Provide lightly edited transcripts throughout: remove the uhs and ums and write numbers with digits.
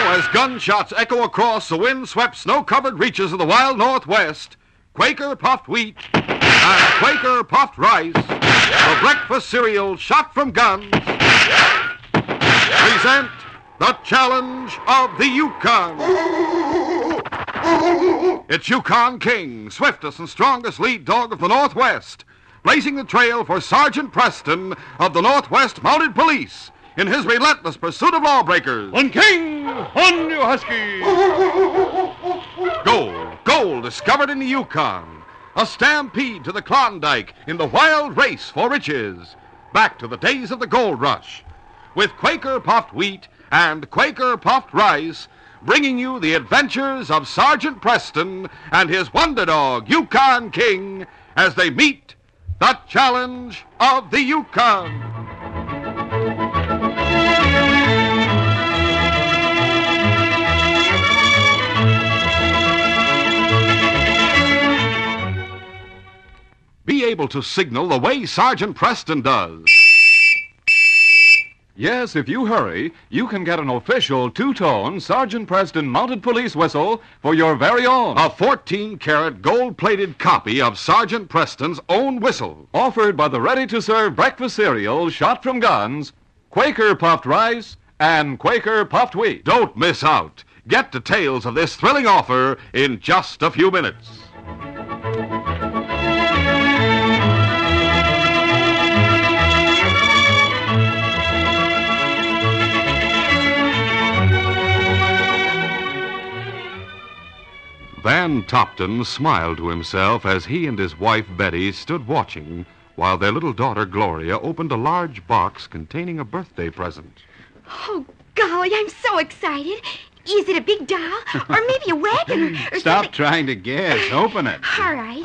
as gunshots echo across the wind-swept, snow-covered reaches of the wild Northwest, Quaker puffed wheat and Quaker puffed rice, the breakfast cereal shot from guns, present the challenge of the Yukon. It's Yukon King, swiftest and strongest lead dog of the Northwest, blazing the trail for Sergeant Preston of the Northwest Mounted Police in his relentless pursuit of lawbreakers. On King, on you husky! Gold discovered in the Yukon. A stampede to the Klondike in the wild race for riches. Back to the days of the gold rush. With Quaker puffed wheat and Quaker puffed rice, bringing you the adventures of Sergeant Preston and his wonder dog, Yukon King, as they meet the challenge of the Yukon. Be able to signal the way Sergeant Preston does. Yes, if you hurry, you can get an official two-tone Sergeant Preston Mounted Police whistle for your very own. A 14-karat gold-plated copy of Sergeant Preston's own whistle. Offered by the ready-to-serve breakfast cereal shot from guns, Quaker puffed rice, and Quaker puffed wheat. Don't miss out. Get details of this thrilling offer in just a few minutes. Van Topton smiled to himself as he and his wife Betty stood watching while their little daughter Gloria opened a large box containing a birthday present. Oh, golly, I'm so excited. Is it a big doll? Or maybe a wagon? Or Stop something? trying to guess. Open it. All right.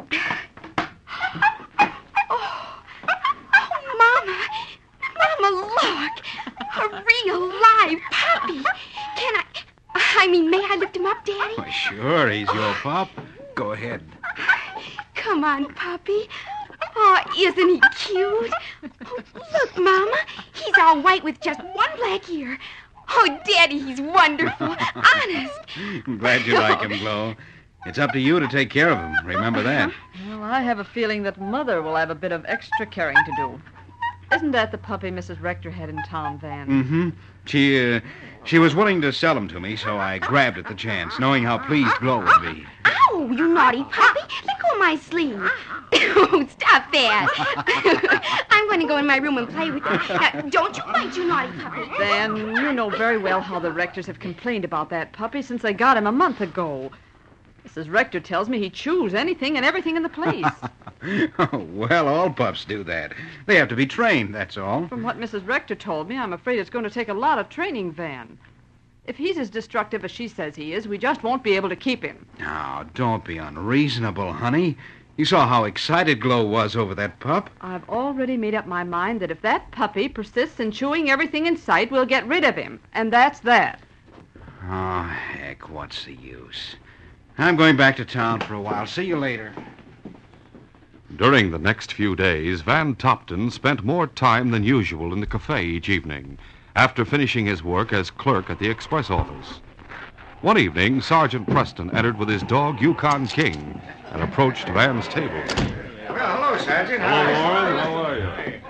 Mama, look. A real live puppy. May I lift him up, Daddy? Why, sure, he's your pup. Go ahead. Come on, puppy. Oh, isn't he cute? Oh, look, Mama. He's all white with just one black ear. Oh, Daddy, he's wonderful. Honest. I'm glad you like him, Glo. It's up to you to take care of him. Remember that. Well, I have a feeling that Mother will have a bit of extra caring to do. Isn't that the puppy Mrs. Rector had in town, Van? Mm-hmm. She was willing to sell him to me, so I grabbed at the chance, knowing how pleased Glo would be. Ow, you naughty puppy. Let go of my sleeve. Oh, stop that. I'm going to go in my room and play with it. Now, don't you bite, you naughty puppy. Van, you know very well how the Rectors have complained about that puppy since they got him a month ago. Mrs. Rector tells me he chews anything and everything in the place. Oh, well, all pups do that. They have to be trained, that's all. From what Mrs. Rector told me, I'm afraid it's going to take a lot of training, Van. If he's as destructive as she says he is, we just won't be able to keep him. Now, don't be unreasonable, honey. You saw how excited Glo was over that pup. I've already made up my mind that if that puppy persists in chewing everything in sight, we'll get rid of him. And that's that. Oh, heck, what's the use? I'm going back to town for a while. See you later. During the next few days, Van Topton spent more time than usual in the cafe each evening, after finishing his work as clerk at the express office. One evening, Sergeant Preston entered with his dog, Yukon King, and approached Van's table. Well, hello, Sergeant. Hello, Warren. How are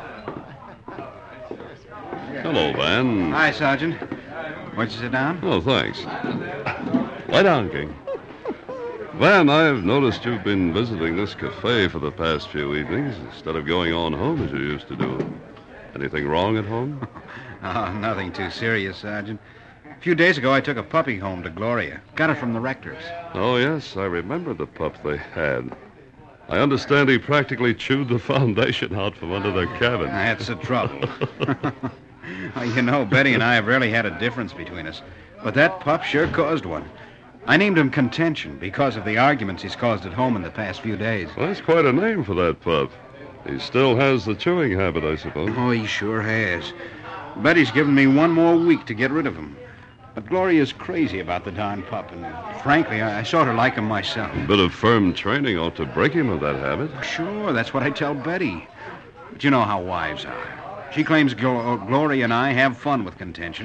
you? Hello, Van. Hi, Sergeant. Won't you sit down? Oh, thanks. Lie down, King. Van, I've noticed you've been visiting this cafe for the past few evenings instead of going on home as you used to do. Anything wrong at home? Oh, nothing too serious, Sergeant. A few days ago, I took a puppy home to Gloria. Got it from the Rectors. Oh, yes, I remember the pup they had. I understand he practically chewed the foundation out from under their cabin. That's the trouble. Well, you know, Betty and I have rarely had a difference between us. But that pup sure caused one. I named him Contention because of the arguments he's caused at home in the past few days. Well, that's quite a name for that pup. He still has the chewing habit, I suppose. Oh, he sure has. Betty's given me one more week to get rid of him. But Gloria's crazy about the darn pup, and frankly, I sort of like him myself. A bit of firm training ought to break him of that habit. Sure, that's what I tell Betty. But you know how wives are. She claims Gloria and I have fun with Contention,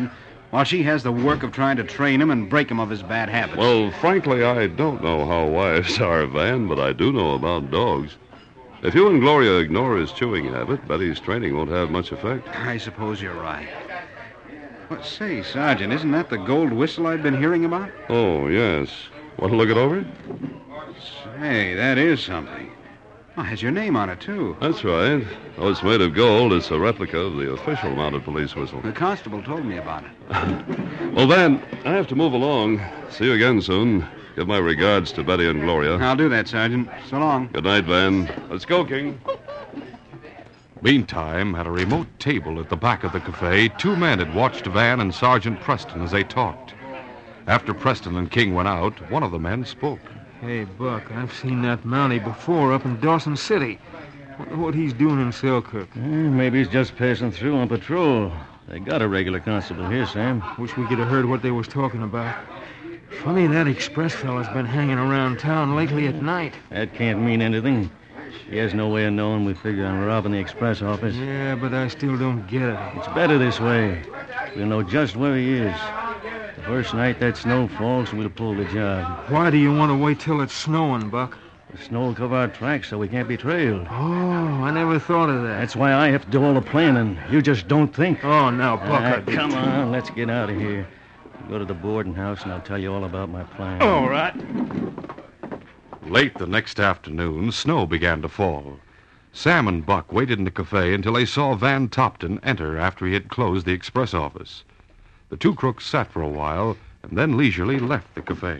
while she has the work of trying to train him and break him of his bad habits. Well, frankly, I don't know how wives are, Van, but I do know about dogs. If you and Gloria ignore his chewing habit, Betty's training won't have much effect. I suppose you're right. But say, Sergeant, isn't that the gold whistle I've been hearing about? Oh, yes. Want to look it over? Say, that is something. Oh, it has your name on it, too. That's right. Though it's made of gold, it's a replica of the official mounted police whistle. The constable told me about it. Well, Van, I have to move along. See you again soon. Give my regards to Betty and Gloria. I'll do that, Sergeant. So long. Good night, Van. Let's go, King. Meantime, at a remote table at the back of the cafe, two men had watched Van and Sergeant Preston as they talked. After Preston and King went out, one of the men spoke. Hey, Buck, I've seen that Mountie before up in Dawson City. Wonder what he's doing in Selkirk. Maybe he's just passing through on patrol. They got a regular constable here, Sam. Wish we could have heard what they was talking about. Funny that express fella's been hanging around town lately at night. That can't mean anything. He has no way of knowing we figure on robbing the express office. Yeah, but I still don't get it. It's better this way. We'll know just where he is. The first night that snow falls, we'll pull the job. Why do you want to wait till it's snowing, Buck? The snow will cover our tracks so we can't be trailed. Oh, I never thought of that. That's why I have to do all the planning. You just don't think. Oh, now, Buck, Come on, let's get out of here. Go to the boarding house and I'll tell you all about my plan. All right. Late the next afternoon, snow began to fall. Sam and Buck waited in the cafe until they saw Van Topton enter after he had closed the express office. The two crooks sat for a while and then leisurely left the cafe.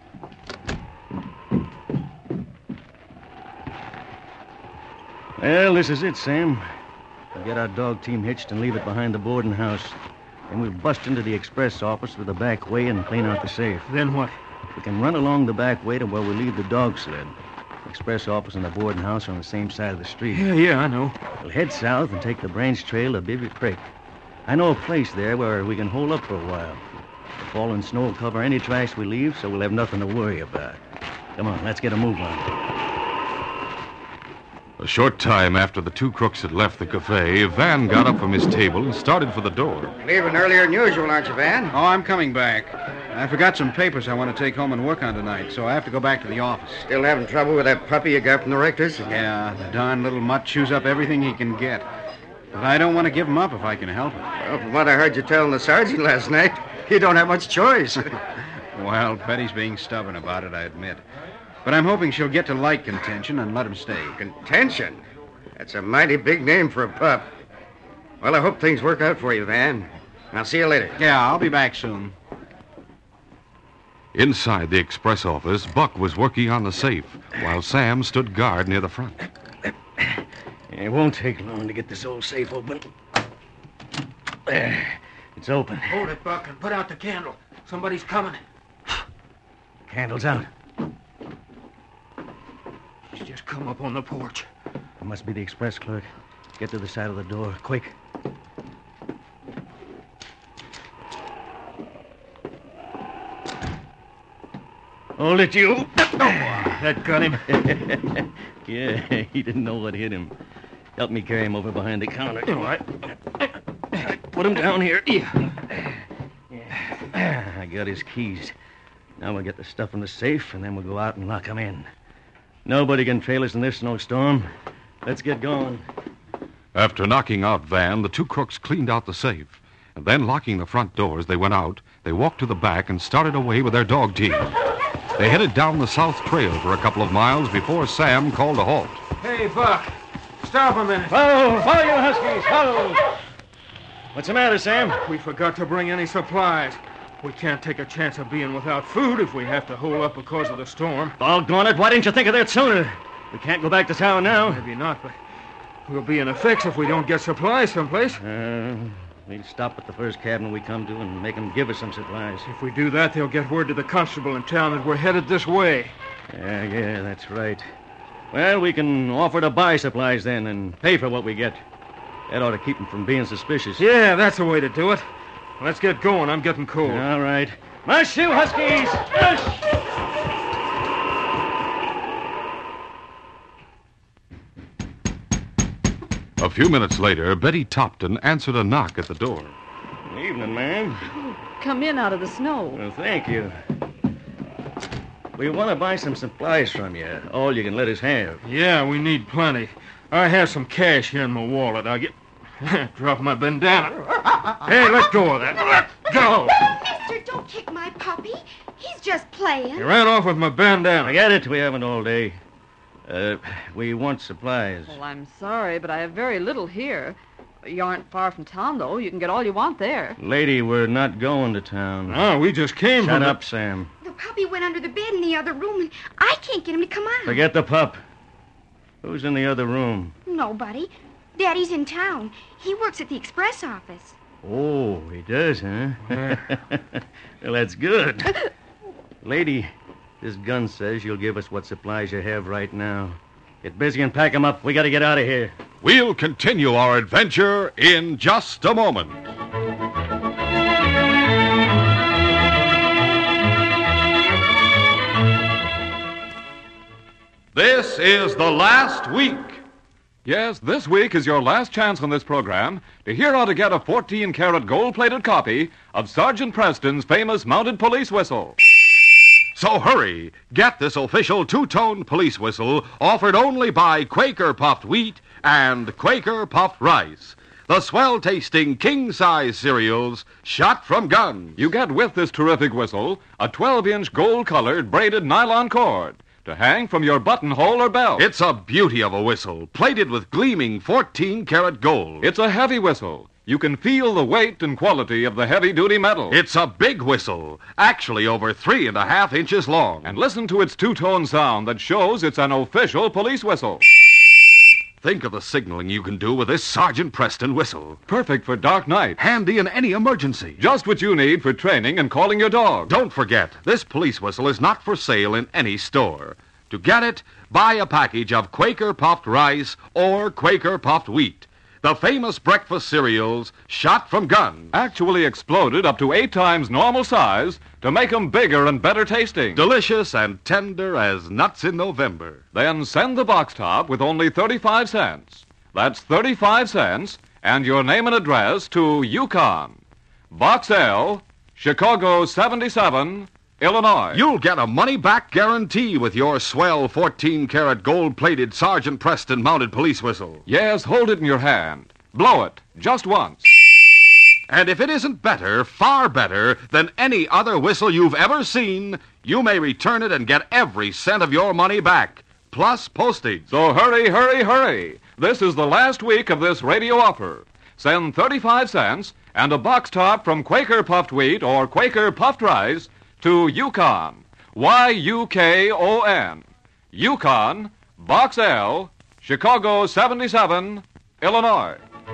Well, this is it, Sam. We'll get our dog team hitched and leave it behind the boarding house. Then we'll bust into the express office through the back way and clean out the safe. Then what? We can run along the back way to where we leave the dog sled. The express office and the boarding house are on the same side of the street. Yeah, I know. We'll head south and take the branch trail to Bivy Creek. I know a place there where we can hold up for a while. The falling snow will cover any tracks we leave, so we'll have nothing to worry about. Come on, let's get a move on. A short time after the two crooks had left the cafe, Van got up from his table and started for the door. Leaving earlier than usual, aren't you, Van? Oh, I'm coming back. I forgot some papers I want to take home and work on tonight, so I have to go back to the office. Still having trouble with that puppy you got from the rector's? Yeah, the darn little mutt chews up everything he can get. But I don't want to give him up if I can help it. Well, from what I heard you telling the sergeant last night, you don't have much choice. Well, Betty's being stubborn about it, I admit. But I'm hoping she'll get to like Contention and let him stay. Contention? That's a mighty big name for a pup. Well, I hope things work out for you, Van. I'll see you later. Yeah, I'll be back soon. Inside the express office, Buck was working on the safe, while Sam stood guard near the front. It won't take long to get this old safe open. There. It's open. Hold it, Buck, and put out the candle. Somebody's coming. Candle's out. He's just come up on the porch. It must be the express clerk. Get to the side of the door, quick. Hold it, you. That got him. Yeah, he didn't know what hit him. Help me carry him over behind the counter. All right. Put him down here. Yeah. I got his keys. Now we'll get the stuff in the safe, and then we'll go out and lock him in. Nobody can trail us in this snowstorm. Let's get going. After knocking out Van, the two crooks cleaned out the safe. And then, locking the front door as they went out, they walked to the back and started away with their dog team. They headed down the south trail for a couple of miles before Sam called a halt. Hey, Buck. Stop a minute. Whoa, whoa, you huskies, whoa! What's the matter, Sam? We forgot to bring any supplies. We can't take a chance of being without food if we have to hold up because of the storm. Doggone it, why didn't you think of that sooner? We can't go back to town now. Maybe not, but we'll be in a fix if we don't get supplies someplace. We'll stop at the first cabin we come to and make them give us some supplies. If we do that, they'll get word to the constable in town that we're headed this way. Yeah, that's right. Well, we can offer to buy supplies then and pay for what we get. That ought to keep them from being suspicious. Yeah, that's the way to do it. Let's get going. I'm getting cold. All right. March, you huskies! March! A few minutes later, Betty Topton answered a knock at the door. Evening, ma'am. Oh, come in out of the snow. Well, thank you. We want to buy some supplies from you. All you can let us have. Yeah, we need plenty. I have some cash here in my wallet. I'll get... Drop my bandana. Hey, let go of that. Let go. Mister, don't kick my puppy. He's just playing. You ran off with my bandana. Forget it. We haven't all day. We want supplies. Well, I'm sorry, but I have very little here. You aren't far from town, though. You can get all you want there. Lady, we're not going to town. No, we just came Shut from... up, Sam. The puppy went under the bed in the other room, and I can't get him to come out. Forget the pup. Who's in the other room? Nobody. Daddy's in town. He works at the express office. Oh, he does, huh? Well, that's good. Lady, this gun says you'll give us what supplies you have right now. Get busy and pack 'em up. We got to get out of here. We'll continue our adventure in just a moment. This is the last week. Yes, this week is your last chance on this program to hear how to get a 14-karat gold-plated copy of Sergeant Preston's famous mounted police whistle. So hurry, get this official two-tone police whistle offered only by Quaker Puffed Wheat and Quaker Puffed Rice, the swell-tasting king-size cereals shot from guns. You get with this terrific whistle a 12-inch gold-colored braided nylon cord to hang from your buttonhole or belt. It's a beauty of a whistle, plated with gleaming 14-karat gold. It's a heavy whistle. You can feel the weight and quality of the heavy-duty metal. It's a big whistle, actually over 3.5 inches long. And listen to its two-tone sound that shows it's an official police whistle. Think of the signaling you can do with this Sergeant Preston whistle. Perfect for dark night. Handy in any emergency. Just what you need for training and calling your dog. Don't forget, this police whistle is not for sale in any store. To get it, buy a package of Quaker Puffed Rice or Quaker Puffed Wheat, the famous breakfast cereals shot from guns. Actually exploded up to 8 times normal size to make them bigger and better tasting. Delicious and tender as nuts in November. Then send the box top with only 35 cents. That's 35 cents and your name and address to Yukon, Box L, Chicago 77, Illinois. You'll get a money-back guarantee with your swell 14-karat gold-plated Sergeant Preston mounted police whistle. Yes, hold it in your hand. Blow it, just once. And if it isn't better, far better, than any other whistle you've ever seen, you may return it and get every cent of your money back, plus postage. So hurry, hurry, hurry. This is the last week of this radio offer. Send 35 cents and a box top from Quaker Puffed Wheat or Quaker Puffed Rice to Yukon, Y-U-K-O-N, Yukon, Box L, Chicago 77, Illinois.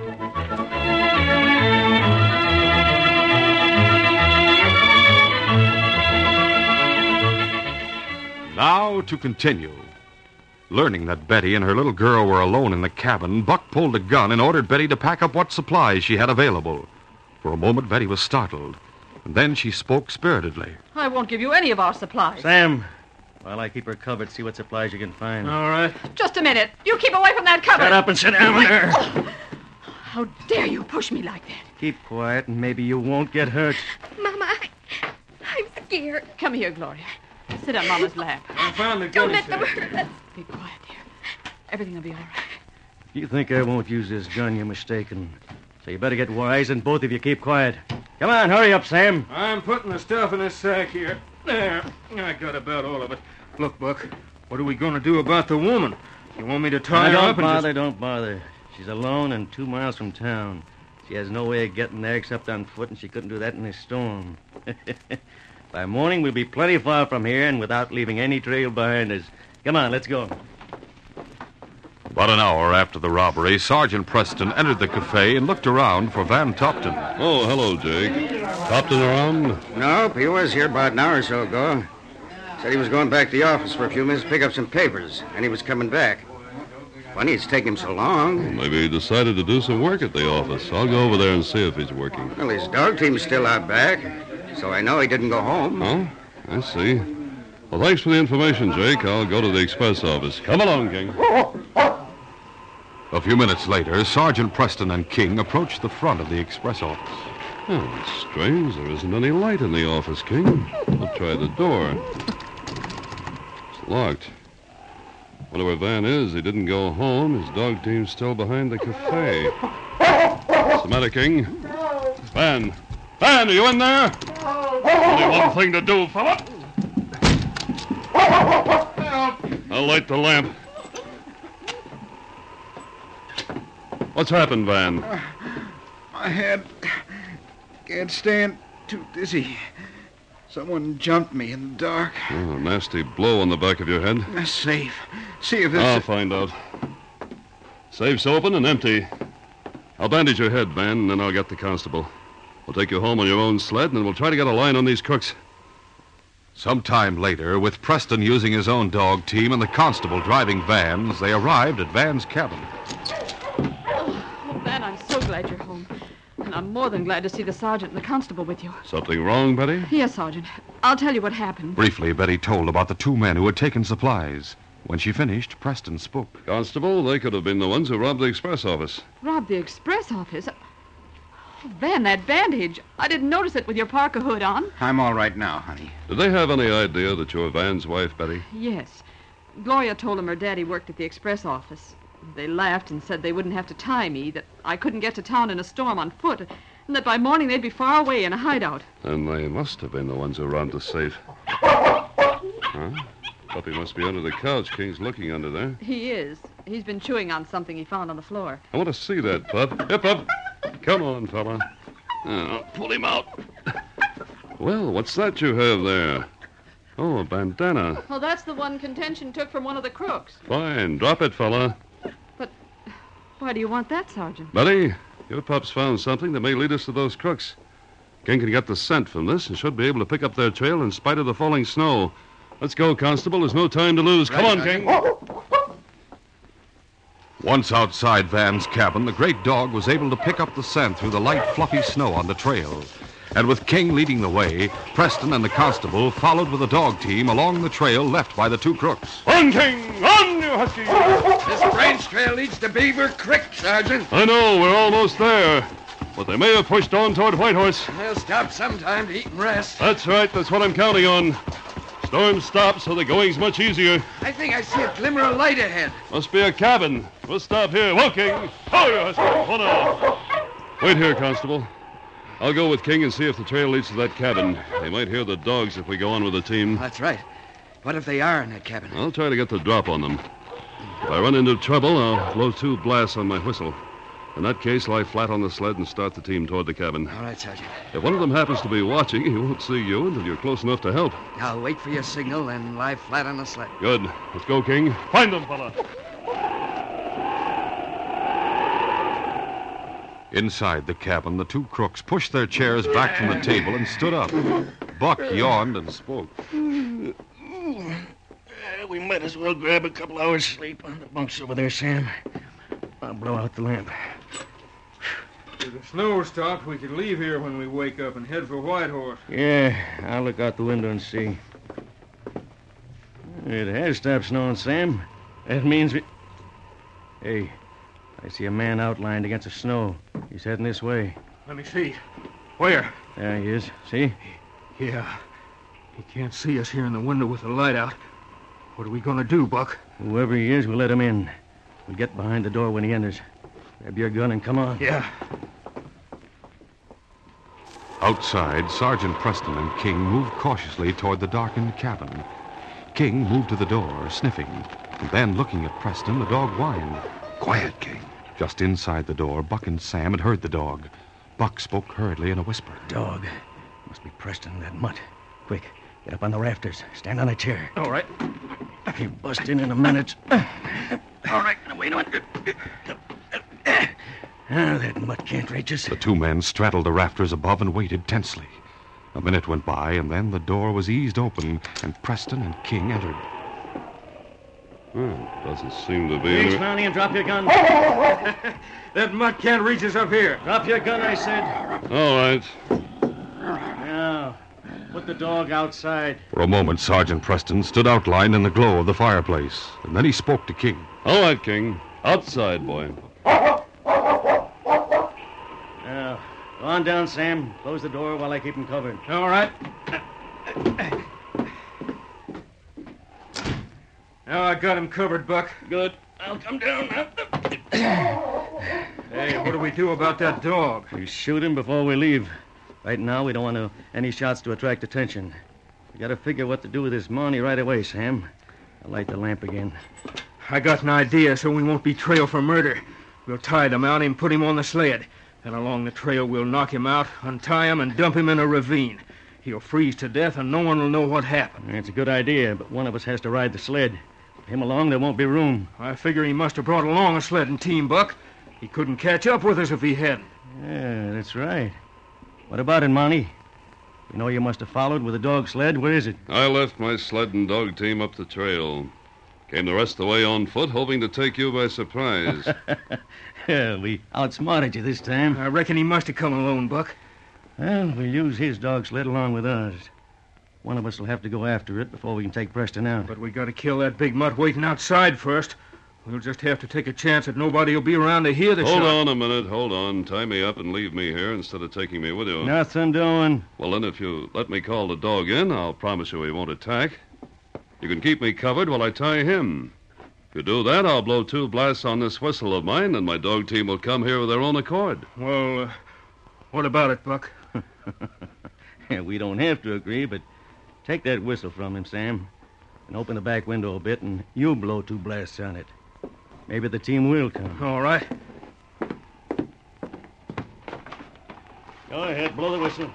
Now to continue. Learning that Betty and her little girl were alone in the cabin, Buck pulled a gun and ordered Betty to pack up what supplies she had available. For a moment, Betty was startled. And then she spoke spiritedly. I won't give you any of our supplies. Sam, while I keep her covered, see what supplies you can find. All right. Just a minute. You keep away from that cupboard. Shut up and sit down there. How dare you push me like that? Keep quiet and maybe you won't get hurt. Mama, I'm scared. Come here, Gloria. Sit on Mama's lap. I found the Don't gun. let them hurt us. Be quiet, dear. Everything will be all right. If you think I won't use this gun, you're mistaken. So you better get wise and both of you keep quiet. Come on, hurry up, Sam. I'm putting the stuff in this sack here. There. I got about all of it. Look, Buck, what are we going to do about the woman? You want me to tie her up and Don't bother. She's alone and 2 miles from town. She has no way of getting there except on foot, and she couldn't do that in this storm. By morning, we'll be plenty far from here and without leaving any trail behind us. Come on, let's go. About an hour after the robbery, Sergeant Preston entered the cafe and looked around for Van Topton. Oh, hello, Jake. Topton around? Nope, he was here about an hour or so ago. Said he was going back to the office for a few minutes to pick up some papers, and he was coming back. Funny it's taking him so long. Maybe he decided to do some work at the office. I'll go over there and see if he's working. Well, his dog team's still out back, so I know he didn't go home. Oh, I see. Well, thanks for the information, Jake. I'll go to the express office. Come along, King. A few minutes later, Sergeant Preston and King approached the front of the express office. Oh, it's strange. There isn't any light in the office, King. We'll try the door. It's locked. Wonder where Van is. He didn't go home. His dog team's still behind the cafe. What's the matter, King? Van! Van, are you in there? Only one thing to do, fella. I'll light the lamp. What's happened, Van? My head can't stand. Too dizzy. Someone jumped me in the dark. Oh, a nasty blow on the back of your head. Safe. See if this... I'll find out. Safe's open and empty. I'll bandage your head, Van, and then I'll get the constable. We'll take you home on your own sled, and then we'll try to get a line on these crooks. Some time later, with Preston using his own dog team and the constable driving Van's, they arrived at Van's cabin. Oh, Van, I'm so glad you're home. And I'm more than glad to see the sergeant and the constable with you. Something wrong, Betty? Yes, Sergeant. I'll tell you what happened. Briefly, Betty told about the two men who had taken supplies. When she finished, Preston spoke. Constable, they could have been the ones who robbed the express office. Robbed the express office? Oh, Van, that bandage. I didn't notice it with your parka hood on. I'm all right now, honey. Did they have any idea that you're Van's wife, Betty? Yes. Gloria told them her daddy worked at the express office. They laughed and said they wouldn't have to tie me, that I couldn't get to town in a storm on foot, and that by morning they'd be far away in a hideout. And they must have been the ones who robbed the safe. Huh? Puppy must be under the couch. King's looking under there. He is. He's been chewing on something he found on the floor. I want to see that, Pup. Here, Pup. Come on, fella. I'll pull him out. Well, what's that you have there? Oh, a bandana. Well, that's the one Contention took from one of the crooks. Fine. Drop it, fella. But why do you want that, Sergeant? Betty, your pup's found something that may lead us to those crooks. King can get the scent from this and should be able to pick up their trail in spite of the falling snow. Let's go, Constable. There's no time to lose. Come on, King. Once outside Van's cabin, the great dog was able to pick up the scent through the light, fluffy snow on the trail. And with King leading the way, Preston and the constable followed with a dog team along the trail left by the two crooks. On, King! On, you husky! This branch trail leads to Beaver Creek, Sergeant. I know. We're almost there. But they may have pushed on toward Whitehorse. They'll stop sometime to eat and rest. That's right. That's what I'm counting on. Storm stops, so the going's much easier. I think I see a glimmer of light ahead. Must be a cabin. We'll stop here. Walking. Oh, you husky. Hold on. Wait here, Constable. I'll go with King and see if the trail leads to that cabin. They might hear the dogs if we go on with the team. That's right. What if they are in that cabin? I'll try to get the drop on them. If I run into trouble, I'll blow 2 blasts on my whistle. In that case, lie flat on the sled and start the team toward the cabin. All right, Sergeant. If one of them happens to be watching, he won't see you until you're close enough to help. I'll wait for your signal and lie flat on the sled. Good. Let's go, King. Find them, fella. Inside the cabin, the two crooks pushed their chairs back from the table and stood up. Buck yawned and spoke. We might as well grab a couple hours sleep on the bunks over there, Sam. I'll blow out the lamp. If the snow stopped, we could leave here when we wake up and head for Whitehorse. Yeah, I'll look out the window and see. It has stopped snowing, Sam. That means we... Hey, I see a man outlined against the snow. He's heading this way. Let me see. Where? There he is. See? Yeah. He can't see us here in the window with the light out. What are we going to do, Buck? Whoever he is, we'll let him in. We'll get behind the door when he enters. Grab your gun and come on. Yeah. Outside, Sergeant Preston and King moved cautiously toward the darkened cabin. King moved to the door, sniffing, and then, looking at Preston, the dog whined. Quiet, King. Just inside the door, Buck and Sam had heard the dog. Buck spoke hurriedly in a whisper. Dog. Must be Preston, that mutt. Quick, get up on the rafters. Stand on a chair. All right. He'll bust in a minute. All right, now wait a minute. That mutt can't reach us. The two men straddled the rafters above and waited tensely. A minute went by, and then the door was eased open, and Preston and King entered. Well, doesn't seem to be Please, any... Brownie, and drop your gun. That mutt can't reach us up here. Drop your gun, I said. All right. Now, put the dog outside. For a moment, Sergeant Preston stood outlined in the glow of the fireplace, and then he spoke to King. All right, King. Outside, boy. Now, go on down, Sam. Close the door while I keep him covered. All right. Now I got him covered, Buck. Good. I'll come down now. Hey, what do we do about that dog? We shoot him before we leave. Right now, we don't want any shots to attract attention. We got to figure what to do with this Marnie right away, Sam. I'll light the lamp again. I got an idea so we won't be trailed for murder. We'll tie the mount and put him on the sled. Then along the trail, we'll knock him out, untie him, and dump him in a ravine. He'll freeze to death, and no one will know what happened. It's a good idea, but one of us has to ride the sled. With him along, there won't be room. I figure he must have brought along a sledding team, Buck. He couldn't catch up with us if he hadn't. Yeah, that's right. What about it, Marnie? You know you must have followed with a dog sled. Where is it? I left my sled and dog team up the trail. Came the rest of the way on foot, hoping to take you by surprise. Yeah, we outsmarted you this time. I reckon he must have come alone, Buck. Well, we'll use his dog sled along with ours. One of us will have to go after it before we can take Preston out. But we got to kill that big mutt waiting outside first. We'll just have to take a chance that nobody will be around to hear the shot. Hold on a minute, hold on. Tie me up and leave me here instead of taking me with you. Nothing doing. Well, then, if you let me call the dog in, I'll promise you he won't attack. You can keep me covered while I tie him. If you do that, I'll blow 2 blasts on this whistle of mine, and my dog team will come here of their own accord. Well, what about it, Buck? Yeah, we don't have to agree, but take that whistle from him, Sam, and open the back window a bit, and you blow 2 blasts on it. Maybe the team will come. All right. Go ahead, blow the whistle.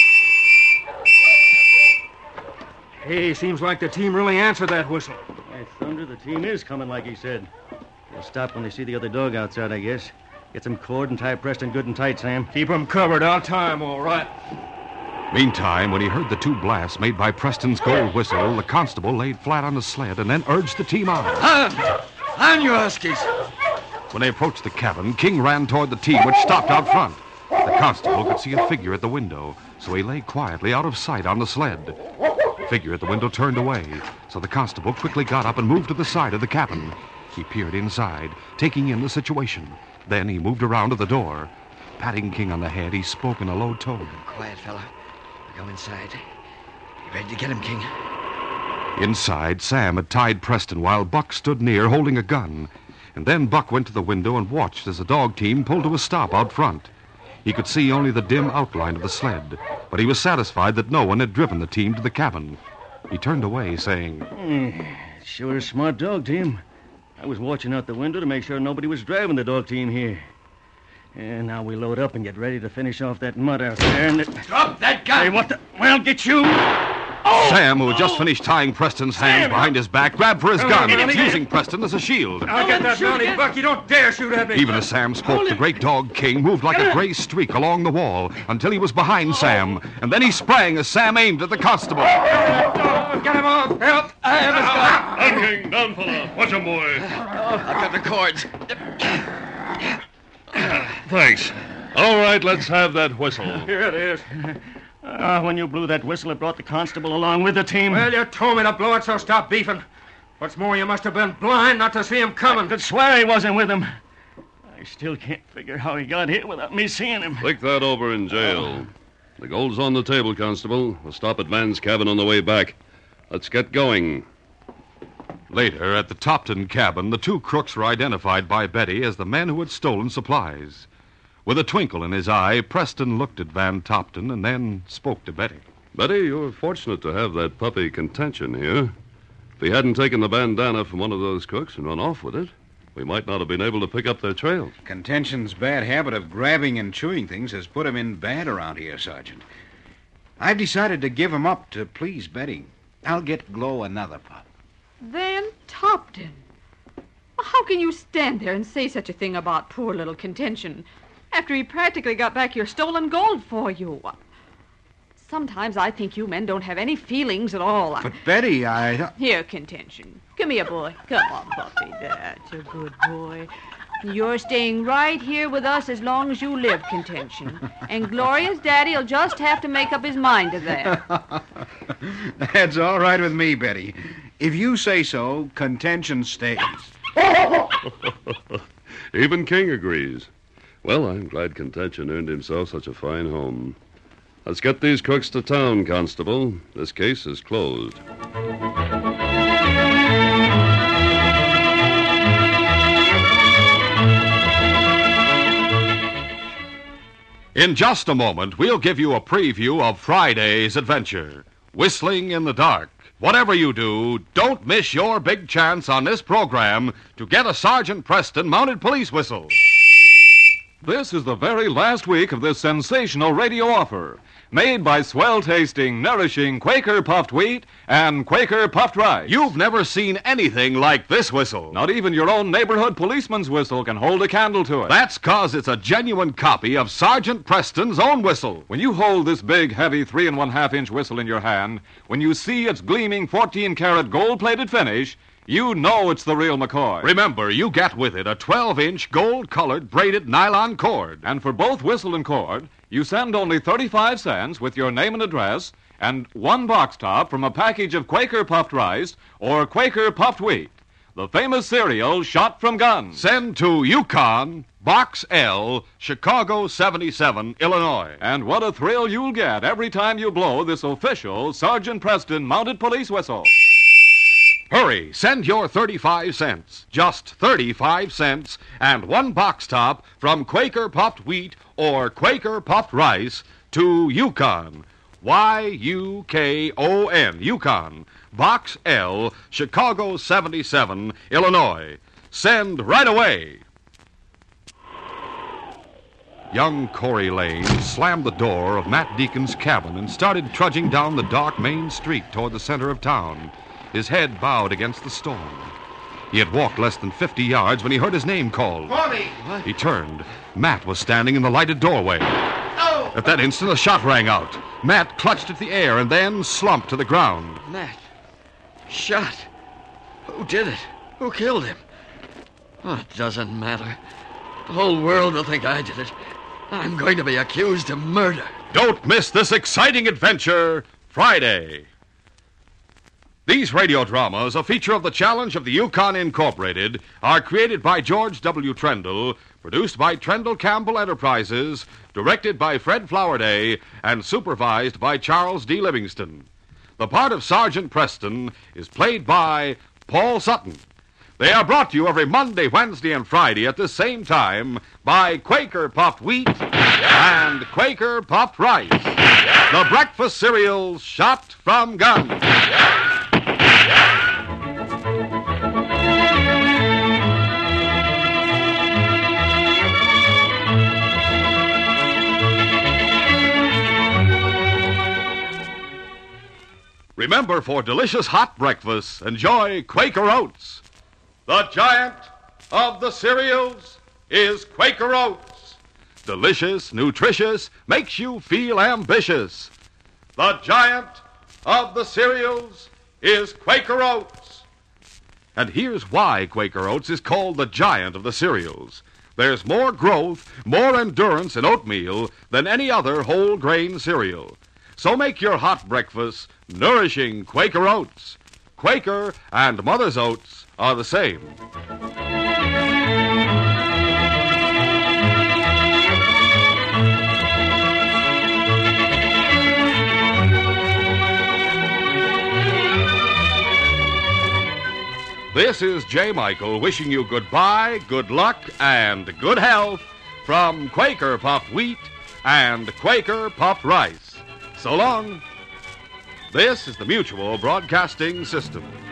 Hey, seems like the team really answered that whistle. Hey, thunder, the team is coming like he said. They'll stop when they see the other dog outside, I guess. Get some cord and tie Preston good and tight, Sam. Keep him covered. I'll tie him all right. Meantime, when he heard the 2 blasts made by Preston's gold whistle, the constable laid flat on the sled and then urged the team on. On you huskies. When they approached the cabin, King ran toward the team, which stopped out front. The constable could see a figure at the window, so he lay quietly out of sight on the sled. The figure at the window turned away, so the constable quickly got up and moved to the side of the cabin. He peered inside, taking in the situation. Then he moved around to the door. Patting King on the head, he spoke in a low tone. Quiet, fella. Go inside. Be ready to get him, King. Inside, Sam had tied Preston while Buck stood near holding a gun. And then Buck went to the window and watched as the dog team pulled to a stop out front. He could see only the dim outline of the sled, but he was satisfied that no one had driven the team to the cabin. He turned away, saying, Sure a smart dog team. I was watching out the window to make sure nobody was driving the dog team here. And now we load up and get ready to finish off that mud out there. And Drop that gun! Hey, what the... Well, get you... Sam, who had just finished tying Preston's hands behind his back, grabbed for his gun, using Preston as a shield. I'll get that mounted, Buck. You don't dare shoot at me. Even as Sam spoke, the great dog King moved like a gray streak along the wall until he was behind Sam. And then he sprang as Sam aimed at the constable. Get him off! Help! I have his gun! Down, King, down, fella. Watch him, boy. I've got the cords. Thanks. All right, let's have that whistle. Here it is. When you blew that whistle, it brought the constable along with the team. Well, you told me to blow it, so stop beefing. What's more, you must have been blind not to see him coming. I could swear he wasn't with him. I still can't figure how he got here without me seeing him. Think that over in jail. The gold's on the table, Constable. We'll stop at Van's cabin on the way back. Let's get going. Later, at the Topton cabin, the 2 crooks were identified by Betty as the men who had stolen supplies. With a twinkle in his eye, Preston looked at Van Topton and then spoke to Betty. Betty, you're fortunate to have that puppy Contention here. If he hadn't taken the bandana from one of those crooks and run off with it, we might not have been able to pick up their trail. Contention's bad habit of grabbing and chewing things has put him in bad around here, Sergeant. I've decided to give him up to please Betty. I'll get Glow another pup. Van Topton. How can you stand there and say such a thing about poor little Contention after he practically got back your stolen gold for you? Sometimes I think you men don't have any feelings at all. But, Betty, Here, Contention. Come here, boy. Come on, puppy. That's a good boy. You're staying right here with us as long as you live, Contention. And Gloria's daddy'll just have to make up his mind to that. That's all right with me, Betty. If you say so, Contention stays. Even King agrees. Well, I'm glad Contention earned himself such a fine home. Let's get these crooks to town, Constable. This case is closed. In just a moment, we'll give you a preview of Friday's adventure, Whistling in the Dark. Whatever you do, don't miss your big chance on this program to get a Sergeant Preston mounted police whistle. This is the very last week of this sensational radio offer, made by swell-tasting, nourishing Quaker puffed wheat and Quaker puffed rice. You've never seen anything like this whistle. Not even your own neighborhood policeman's whistle can hold a candle to it. That's 'cause it's a genuine copy of Sergeant Preston's own whistle. When you hold this big, heavy 3 1/2-inch whistle in your hand, when you see its gleaming 14-karat gold-plated finish, you know it's the real McCoy. Remember, you get with it a 12-inch gold-colored braided nylon cord. And for both whistle and cord, you send only 35 cents with your name and address and 1 box top from a package of Quaker puffed rice or Quaker puffed wheat, the famous cereal shot from guns. Send to Yukon, Box L, Chicago 77, Illinois. And what a thrill you'll get every time you blow this official Sergeant Preston mounted police whistle. Hurry, send your 35 cents, just 35 cents, and 1 box top from Quaker puffed wheat or Quaker puffed rice to Yukon, Yukon, Yukon, Box L, Chicago 77, Illinois. Send right away. Young Corey Lane slammed the door of Matt Deacon's cabin and started trudging down the dark main street toward the center of town, his head bowed against the storm. He had walked less than 50 yards when he heard his name called. Corey! What? He turned. Matt was standing in the lighted doorway. Oh! At that instant, a shot rang out. Matt clutched at the air and then slumped to the ground. Matt. Shot. Who did it? Who killed him? Oh, it doesn't matter. The whole world will think I did it. I'm going to be accused of murder. Don't miss this exciting adventure, Friday. These radio dramas, a feature of the Challenge of the Yukon Incorporated, are created by George W. Trendle, produced by Trendle Campbell Enterprises, directed by Fred Flowerday, and supervised by Charles D. Livingston. The part of Sergeant Preston is played by Paul Sutton. They are brought to you every Monday, Wednesday, and Friday at the same time by Quaker Puffed Wheat and Quaker Puffed Rice, the breakfast cereals shot from guns. Remember, for delicious hot breakfasts, enjoy Quaker Oats. The giant of the cereals is Quaker Oats. Delicious, nutritious, makes you feel ambitious. The giant of the cereals is Quaker Oats. And here's why Quaker Oats is called the giant of the cereals. There's more growth, more endurance in oatmeal than any other whole grain cereal. So make your hot breakfast nourishing Quaker Oats. Quaker and Mother's Oats are the same. This is J. Michael wishing you goodbye, good luck, and good health from Quaker Puffed Wheat and Quaker Puffed Rice. So long. This is the Mutual Broadcasting System.